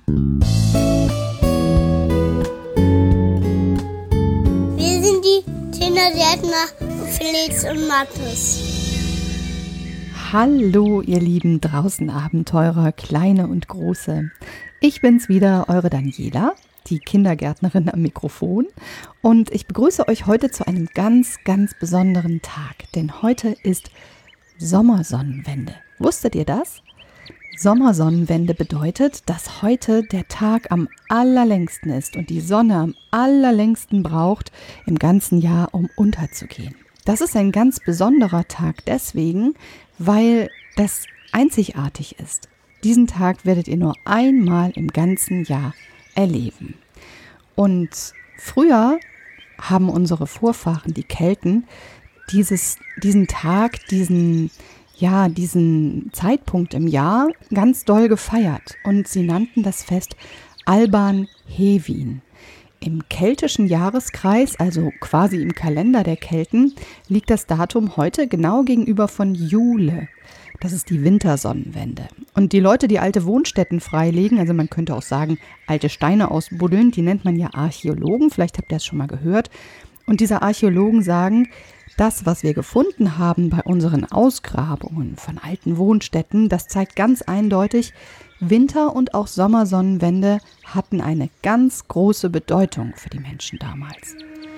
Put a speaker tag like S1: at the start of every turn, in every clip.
S1: Wir sind die Kindergärtner Felix und Markus.
S2: Hallo ihr lieben Draußenabenteurer, kleine und große. Ich bin's wieder, eure Daniela, die Kindergärtnerin am Mikrofon. Und ich begrüße euch heute zu einem ganz, ganz besonderen Tag. Denn heute ist Sommersonnenwende. Wusstet ihr das? Sommersonnenwende bedeutet, dass heute der Tag am allerlängsten ist und die Sonne am allerlängsten braucht im ganzen Jahr, um unterzugehen. Das ist ein ganz besonderer Tag deswegen, weil das einzigartig ist. Diesen Tag werdet ihr nur einmal im ganzen Jahr erleben. Und früher haben unsere Vorfahren, die Kelten, diesen Tag, diesen Zeitpunkt im Jahr ganz doll gefeiert. Und sie nannten das Fest Alban Hevin. Im keltischen Jahreskreis, also quasi im Kalender der Kelten, liegt das Datum heute genau gegenüber von Jule. Das ist die Wintersonnenwende. Und die Leute, die alte Wohnstätten freilegen, also man könnte auch sagen, alte Steine ausbuddeln, die nennt man ja Archäologen, vielleicht habt ihr das schon mal gehört. Und diese Archäologen sagen, das, was wir gefunden haben bei unseren Ausgrabungen von alten Wohnstätten, das zeigt ganz eindeutig, Winter- und auch Sommersonnenwende hatten eine ganz große Bedeutung für die Menschen damals.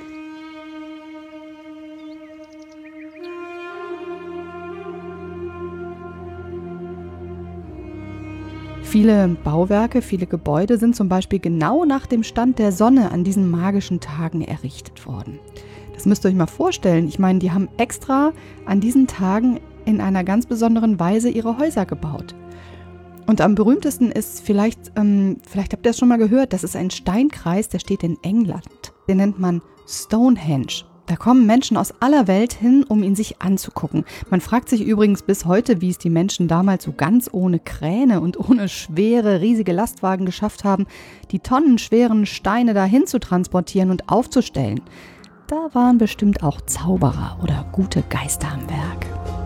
S2: Viele Bauwerke, viele Gebäude sind zum Beispiel genau nach dem Stand der Sonne an diesen magischen Tagen errichtet worden. Das müsst ihr euch mal vorstellen. Ich meine, die haben extra an diesen Tagen in einer ganz besonderen Weise ihre Häuser gebaut. Und am berühmtesten ist vielleicht habt ihr das schon mal gehört, das ist ein Steinkreis, der steht in England. Den nennt man Stonehenge. Da kommen Menschen aus aller Welt hin, um ihn sich anzugucken. Man fragt sich übrigens bis heute, wie es die Menschen damals so ganz ohne Kräne und ohne schwere, riesige Lastwagen geschafft haben, die tonnenschweren Steine dahin zu transportieren und aufzustellen. Da waren bestimmt auch Zauberer oder gute Geister am Werk.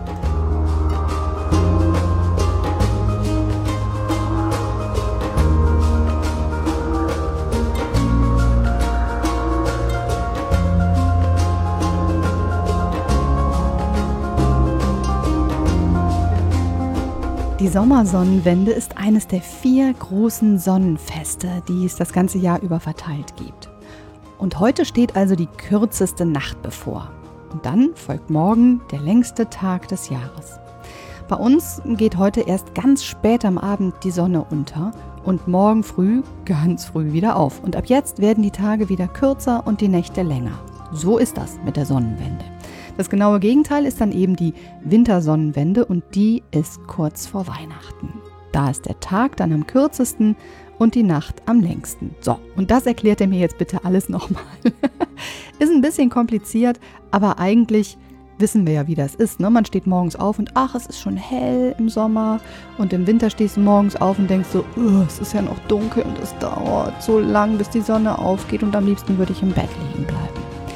S2: Die Sommersonnenwende ist eines der 4 großen Sonnenfeste, die es das ganze Jahr über verteilt gibt. Und heute steht also die kürzeste Nacht bevor. Und dann folgt morgen der längste Tag des Jahres. Bei uns geht heute erst ganz spät am Abend die Sonne unter und morgen früh, ganz früh wieder auf. Und ab jetzt werden die Tage wieder kürzer und die Nächte länger. So ist das mit der Sonnenwende. Das genaue Gegenteil ist dann eben die Wintersonnenwende und die ist kurz vor Weihnachten. Da ist der Tag dann am kürzesten und die Nacht am längsten. So, und das erklärt ihr mir jetzt bitte alles nochmal. Ist ein bisschen kompliziert, aber eigentlich wissen wir ja, wie das ist. Ne? Man steht morgens auf und es ist schon hell im Sommer und im Winter stehst du morgens auf und denkst so, es ist ja noch dunkel und es dauert so lang, bis die Sonne aufgeht und am liebsten würde ich im Bett liegen bleiben.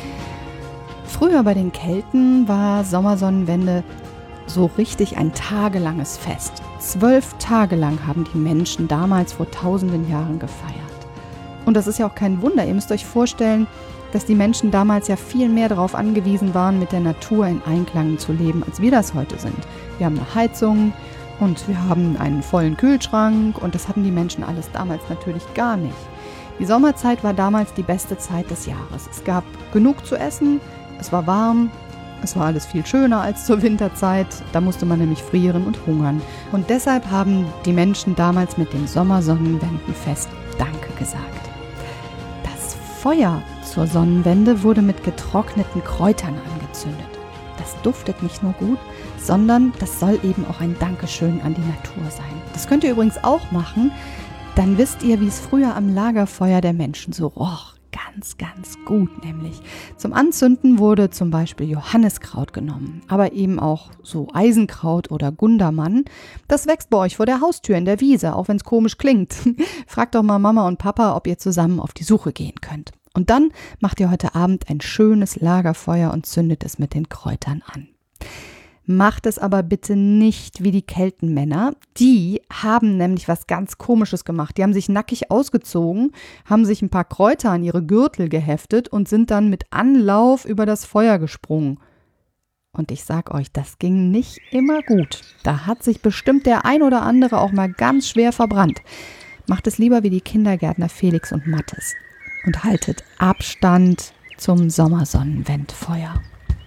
S2: Früher bei den Kelten war Sommersonnenwende so richtig ein tagelanges Fest. 12 Tage lang haben die Menschen damals vor tausenden Jahren gefeiert. Und das ist ja auch kein Wunder. Ihr müsst euch vorstellen, dass die Menschen damals ja viel mehr darauf angewiesen waren, mit der Natur in Einklang zu leben, als wir das heute sind. Wir haben eine Heizung und wir haben einen vollen Kühlschrank und das hatten die Menschen alles damals natürlich gar nicht. Die Sommerzeit war damals die beste Zeit des Jahres. Es gab genug zu essen, es war warm, es war alles viel schöner als zur Winterzeit. Da musste man nämlich frieren und hungern. Und deshalb haben die Menschen damals mit dem Sommersonnenwendenfest Danke gesagt. Das Feuer zur Sonnenwende wurde mit getrockneten Kräutern angezündet. Das duftet nicht nur gut, sondern das soll eben auch ein Dankeschön an die Natur sein. Das könnt ihr übrigens auch machen. Dann wisst ihr, wie es früher am Lagerfeuer der Menschen so roch. Ganz, ganz gut nämlich. Zum Anzünden wurde zum Beispiel Johanniskraut genommen, aber eben auch so Eisenkraut oder Gundermann. Das wächst bei euch vor der Haustür in der Wiese, auch wenn es komisch klingt. Fragt doch mal Mama und Papa, ob ihr zusammen auf die Suche gehen könnt. Und dann macht ihr heute Abend ein schönes Lagerfeuer und zündet es mit den Kräutern an. Macht es aber bitte nicht wie die Keltenmänner. Die haben nämlich was ganz Komisches gemacht. Die haben sich nackig ausgezogen, haben sich ein paar Kräuter an ihre Gürtel geheftet und sind dann mit Anlauf über das Feuer gesprungen. Und ich sag euch, das ging nicht immer gut. Da hat sich bestimmt der ein oder andere auch mal ganz schwer verbrannt. Macht es lieber wie die Kindergärtner Felix und Mathis und haltet Abstand zum Sommersonnenwendfeuer.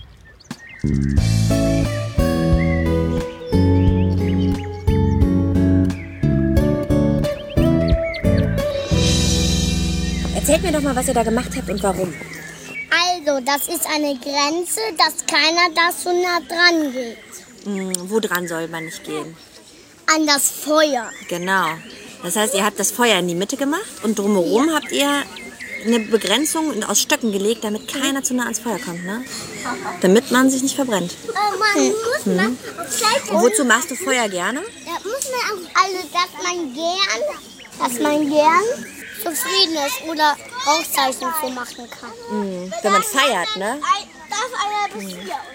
S3: Erzählt mir doch mal, was ihr da gemacht habt und warum.
S1: Also, das ist eine Grenze, dass keiner da so nah dran geht.
S3: Wo dran soll man nicht gehen?
S1: An das Feuer.
S3: Genau. Das heißt, ihr habt das Feuer in die Mitte gemacht und drumherum habt ihr eine Begrenzung aus Stöcken gelegt, damit keiner zu nah ans Feuer kommt, ne? Damit man sich nicht verbrennt. Und wozu machst du Feuer gerne?
S1: Da muss man auch dass man gern zufrieden ist oder Rauchzeichen so machen kann.
S3: Wenn man feiert, ne?
S1: Darf einer bis 4 oder?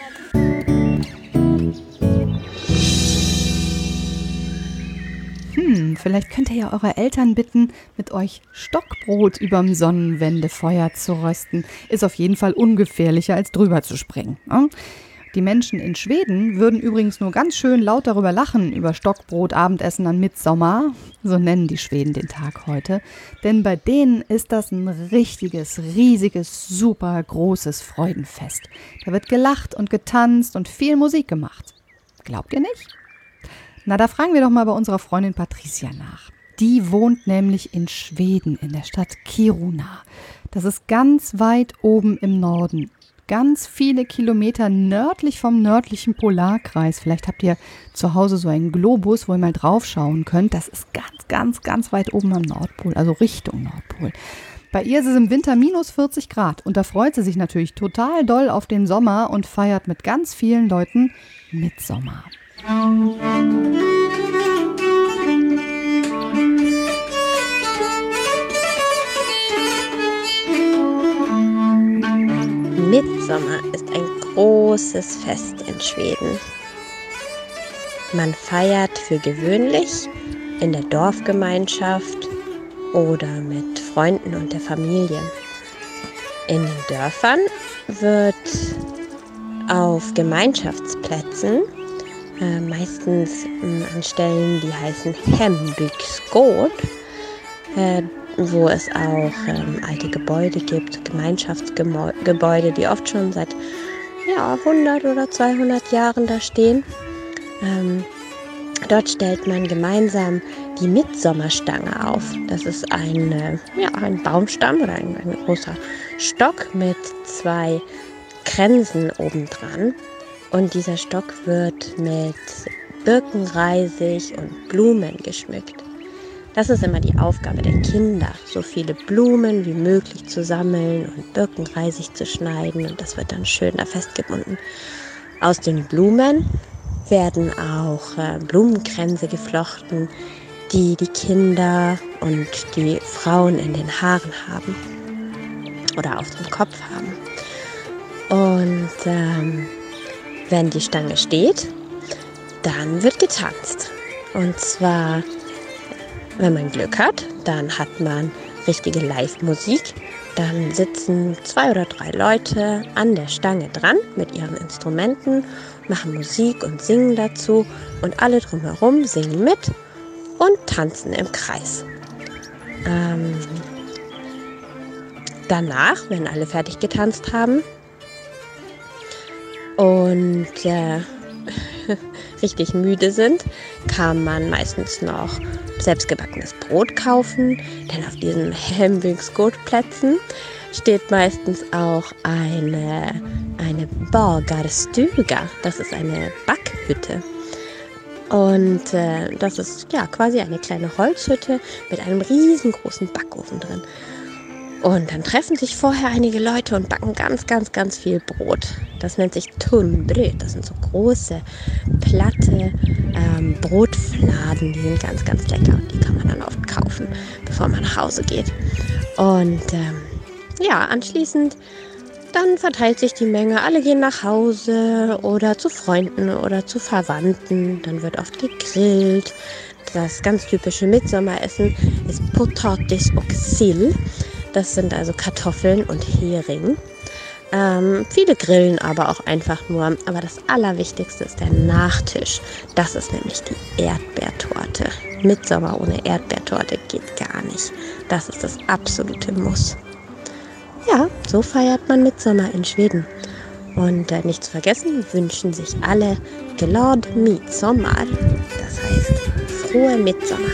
S2: Vielleicht könnt ihr ja eure Eltern bitten, mit euch Stockbrot überm Sonnenwendefeuer zu rösten. Ist auf jeden Fall ungefährlicher, als drüber zu springen. Ne? Die Menschen in Schweden würden übrigens nur ganz schön laut darüber lachen, über Stockbrot-Abendessen an Mittsommer. So nennen die Schweden den Tag heute. Denn bei denen ist das ein richtiges, riesiges, super großes Freudenfest. Da wird gelacht und getanzt und viel Musik gemacht. Glaubt ihr nicht? Na, da fragen wir doch mal bei unserer Freundin Patricia nach. Die wohnt nämlich in Schweden, in der Stadt Kiruna. Das ist ganz weit oben im Norden. Ganz viele Kilometer nördlich vom nördlichen Polarkreis. Vielleicht habt ihr zu Hause so einen Globus, wo ihr mal drauf schauen könnt. Das ist ganz, ganz, ganz weit oben am Nordpol, also Richtung Nordpol. Bei ihr ist es im Winter minus 40 Grad und da freut sie sich natürlich total doll auf den Sommer und feiert mit ganz vielen Leuten Mittsommer.
S4: Mittsommer ist ein großes Fest in Schweden. Man feiert für gewöhnlich in der Dorfgemeinschaft oder mit Freunden und der Familie. In den Dörfern wird auf Gemeinschaftsplätzen, meistens an Stellen, die heißen Hembygdsgård, wo es auch alte Gebäude gibt, Gemeinschaftsgebäude, die oft schon seit 100 oder 200 Jahren da stehen. Dort stellt man gemeinsam die Mittsommerstange auf. Das ist ein Baumstamm oder ein großer Stock mit 2 Kränzen obendran. Und dieser Stock wird mit Birkenreisig und Blumen geschmückt. Das ist immer die Aufgabe der Kinder, so viele Blumen wie möglich zu sammeln und Birkenreisig zu schneiden. Und das wird dann schön da festgebunden. Aus den Blumen werden auch Blumenkränze geflochten, die die Kinder und die Frauen in den Haaren haben oder auf dem Kopf haben. Und wenn die Stange steht, dann wird getanzt. Und zwar, wenn man Glück hat, dann hat man richtige Live-Musik. Dann sitzen 2 oder 3 Leute an der Stange dran mit ihren Instrumenten, machen Musik und singen dazu. Und alle drumherum singen mit und tanzen im Kreis. Danach, wenn alle fertig getanzt haben und richtig müde sind, kann man meistens noch selbstgebackenes Brot kaufen, denn auf diesen Hembygdsgårdplätzen steht meistens auch eine Bagarstuga, das ist eine Backhütte. Und das ist quasi eine kleine Holzhütte mit einem riesengroßen Backofen drin. Und dann treffen sich vorher einige Leute und backen ganz, ganz, ganz viel Brot. Das nennt sich tunnbröd. Das sind so große, platte Brotfladen, die sind ganz, ganz lecker. Und die kann man dann oft kaufen, bevor man nach Hause geht. Und anschließend dann verteilt sich die Menge. Alle gehen nach Hause oder zu Freunden oder zu Verwandten. Dann wird oft gegrillt. Das ganz typische Mitsommeressen ist Potatis och sill. Das sind also Kartoffeln und Hering. Viele grillen aber auch einfach nur. Aber das Allerwichtigste ist der Nachtisch. Das ist nämlich die Erdbeertorte. Mittsommer ohne Erdbeertorte geht gar nicht. Das ist das absolute Muss. Ja, so feiert man Mittsommer in Schweden. Und nicht zu vergessen, wünschen sich alle glad midsommar. Das heißt, frohe Mittsommer.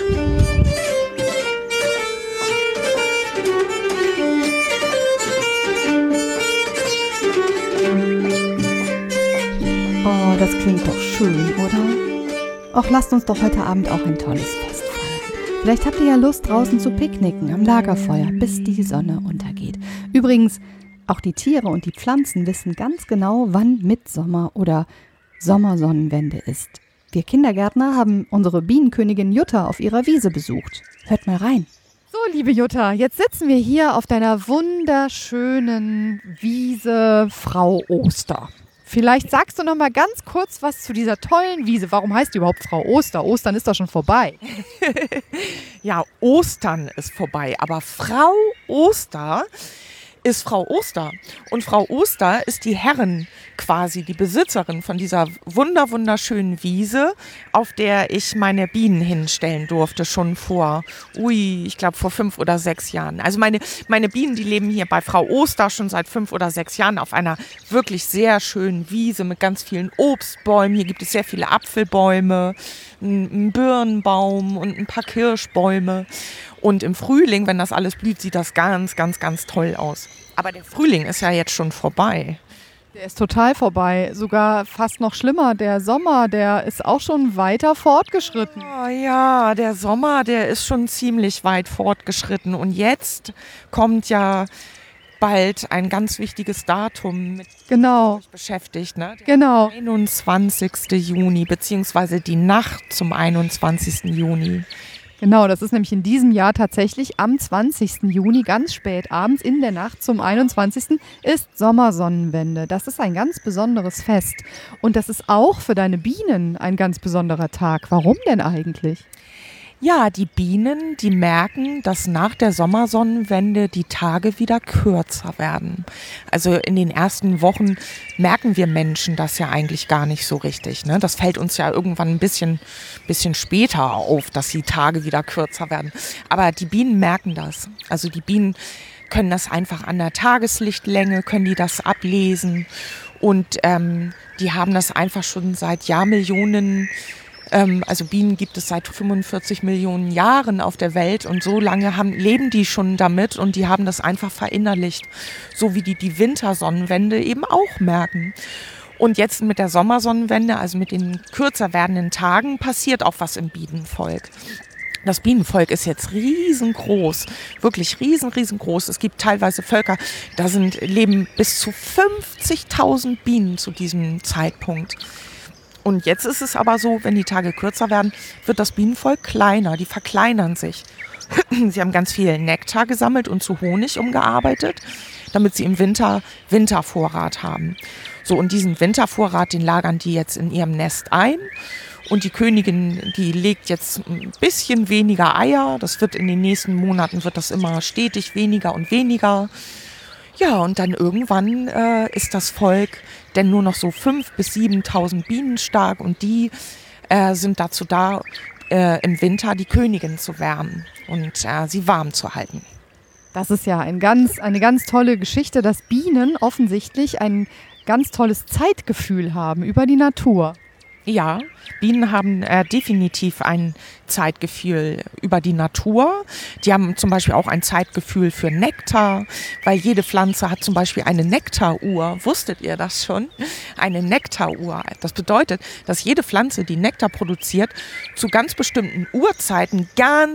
S2: Oh, das klingt doch schön, oder? Ach, lasst uns doch heute Abend auch ein tolles Fest feiern. Vielleicht habt ihr ja Lust, draußen zu picknicken am Lagerfeuer, bis die Sonne untergeht. Übrigens, auch die Tiere und die Pflanzen wissen ganz genau, wann Mittsommer oder Sommersonnenwende ist. Wir Kindergärtner haben unsere Bienenkönigin Jutta auf ihrer Wiese besucht. Hört mal rein.
S5: So, liebe Jutta, jetzt sitzen wir hier auf deiner wunderschönen Wiese Frau Oster. Vielleicht sagst du noch mal ganz kurz was zu dieser tollen Wiese. Warum heißt die überhaupt Frau Oster? Ostern ist doch schon vorbei.
S6: Ja, Ostern ist vorbei, aber Frau Oster ist Frau Oster. Und Frau Oster ist die Herrin quasi, die Besitzerin von dieser wunderschönen Wiese, auf der ich meine Bienen hinstellen durfte, schon vor 5 oder 6 Jahren. Also meine Bienen, die leben hier bei Frau Oster schon seit 5 oder 6 Jahren auf einer wirklich sehr schönen Wiese mit ganz vielen Obstbäumen. Hier gibt es sehr viele Apfelbäume, einen Birnenbaum und ein paar Kirschbäume. Und im Frühling, wenn das alles blüht, sieht das ganz toll aus. Aber der Frühling ist ja jetzt schon vorbei.
S5: Der ist total vorbei. Sogar fast noch schlimmer. Der Sommer, der ist auch schon weiter fortgeschritten.
S6: Ja, der Sommer, der ist schon ziemlich weit fortgeschritten. Und jetzt kommt ja bald ein ganz wichtiges Datum mit euch beschäftigt. Ne?
S5: Genau.
S6: 21. Juni, beziehungsweise die Nacht zum 21. Juni.
S5: Genau, das ist nämlich in diesem Jahr tatsächlich am 20. Juni, ganz spät abends in der Nacht zum 21. ist Sommersonnenwende. Das ist ein ganz besonderes Fest. Und das ist auch für deine Bienen ein ganz besonderer Tag. Warum denn eigentlich?
S6: Ja, die Bienen, die merken, dass nach der Sommersonnenwende die Tage wieder kürzer werden. Also in den ersten Wochen merken wir Menschen das ja eigentlich gar nicht so richtig. Ne? Das fällt uns ja irgendwann ein bisschen später auf, dass die Tage wieder kürzer werden. Aber die Bienen merken das. Also die Bienen können das einfach an der Tageslichtlänge, können die das ablesen. Und die haben das einfach schon seit Jahrmillionen. Also Bienen gibt es seit 45 Millionen Jahren auf der Welt und so lange leben die schon damit und die haben das einfach verinnerlicht, so wie die Wintersonnenwende eben auch merken. Und jetzt mit der Sommersonnenwende, also mit den kürzer werdenden Tagen, passiert auch was im Bienenvolk. Das Bienenvolk ist jetzt riesengroß, wirklich riesengroß. Es gibt teilweise Völker, da leben bis zu 50.000 Bienen zu diesem Zeitpunkt. Und jetzt ist es aber so, wenn die Tage kürzer werden, wird das Bienenvolk kleiner, die verkleinern sich. Sie haben ganz viel Nektar gesammelt und zu Honig umgearbeitet, damit sie im Winter Wintervorrat haben. So, und diesen Wintervorrat, den lagern die jetzt in ihrem Nest ein. Und die Königin, die legt jetzt ein bisschen weniger Eier. Das wird in den nächsten Monaten, wird das immer stetig weniger und weniger. Ja, und dann irgendwann ist das Volk denn nur noch so 5.000 bis 7.000 Bienen stark und die sind dazu da, im Winter die Königin zu wärmen und sie warm zu halten.
S5: Das ist ja eine ganz tolle Geschichte, dass Bienen offensichtlich ein ganz tolles Zeitgefühl haben über die Natur.
S6: Ja, Bienen haben definitiv ein Zeitgefühl über die Natur. Die haben zum Beispiel auch ein Zeitgefühl für Nektar, weil jede Pflanze hat zum Beispiel eine Nektaruhr. Wusstet ihr das schon? Eine Nektaruhr. Das bedeutet, dass jede Pflanze, die Nektar produziert, zu ganz bestimmten Uhrzeiten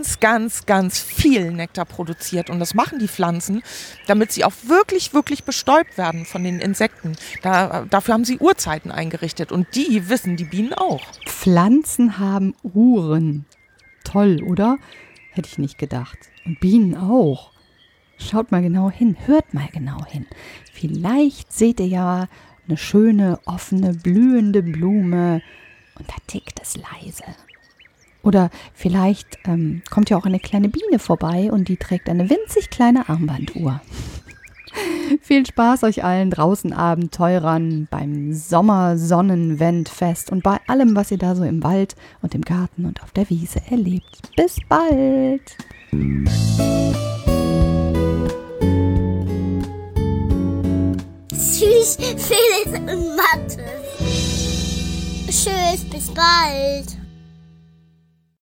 S6: ganz viel Nektar produziert. Und das machen die Pflanzen, damit sie auch wirklich bestäubt werden von den Insekten. Dafür haben sie Uhrzeiten eingerichtet und die wissen die Bienen auch.
S2: Pflanzen haben Uhren. Toll, oder? Hätte ich nicht gedacht. Und Bienen auch. Schaut mal genau hin, hört mal genau hin. Vielleicht seht ihr ja eine schöne, offene, blühende Blume und da tickt es leise. Oder vielleicht kommt ja auch eine kleine Biene vorbei und die trägt eine winzig kleine Armbanduhr. Viel Spaß euch allen draußen Abenteurern beim Sommersonnenwendfest und bei allem, was ihr da so im Wald und im Garten und auf der Wiese erlebt. Bis bald!
S1: Tschüss, Felix und Mathe. Tschüss, bis bald.